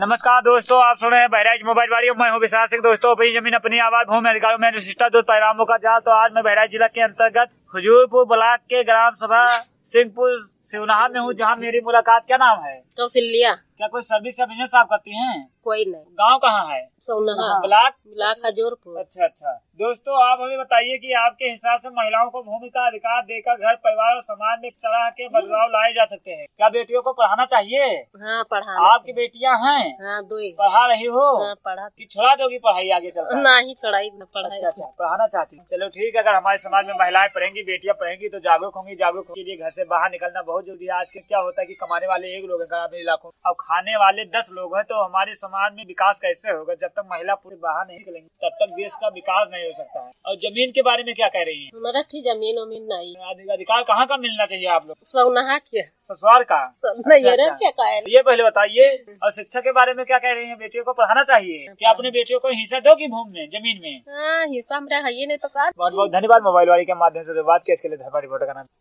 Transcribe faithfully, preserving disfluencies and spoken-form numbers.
नमस्कार दोस्तों, आप सुन रहे हैं बहराइच मोबाइल वाली। मैं हूं विशाल सिंह। दोस्तों, अपनी जमीन अपनी आवाज, भूमि अधिकारों में विशिष्टता दूध परिणामों का जाल। तो आज मैं बहराइच जिला के अंतर्गत हुजूरपुर ब्लॉक के ग्राम सभा सिंहपुर सिवनाहा में हूं, जहां मेरी मुलाकात। क्या नाम है? कौशल्या। क्या कोई सर्विस या बिजनेस आप करती हैं? कोई नहीं। गांव कहाँ है? सोनहा ब्लॉक ब्लॉक हजूरपुर। अच्छा अच्छा। दोस्तों, आप हमें बताइए कि आपके हिसाब से महिलाओं को भूमि का अधिकार देकर घर परिवार और समाज में इस तरह के बदलाव लाए जा सकते हैं। क्या बेटियों को पढ़ाना चाहिए? हाँ, पढ़ाना। आपकी बेटियां हैं? हाँ, दो। पढ़ा रही हो? हाँ, पढ़ा। कि छोड़ा दोगी पढ़ाई आगे चलकर? नहीं, छोड़ाई न पढ़ाई। अच्छा अच्छा, पढ़ाना चाहती हूँ। चलो ठीक है, अगर हमारे समाज में महिलाएं पढ़ेंगी, बेटियां पढ़ेंगी तो जागरूक होंगी। जागरूक के लिए घर से बाहर निकलना बहुत जरूरी है। आज के क्या होता है कि कमाने वाले एक लोग हैं ग्रामीण इलाकों में, अब खाने वाले दस लोग हैं। तो हमारे समाज में विकास कैसे होगा? जब तक महिला पूरी बाहर नहीं निकलेंगी तब तक देश का विकास नहीं हो सकता है। और जमीन के बारे में क्या कह रही है? हमारा ठीक जमीन उमीन नहीं। अधिकार कहाँ का मिलना चाहिए आप लोग? सोनहा के ससुराल का? नहीं। अच्छा, अच्छा। क्या कहे? ये पहले बताइए। और शिक्षा के बारे में क्या कह रही है? बेटियों को पढ़ाना चाहिए। क्या अपने बेटियों को हिस्सा दोगी भूमि में, जमीन में? हाँ, हिस्सा मेरा है ही नहीं तो का। बहुत बहुत धन्यवाद मोबाइल वाली के माध्यम से जो बात की, इसके लिए धन्यवाद। रिपोर्टर का नाम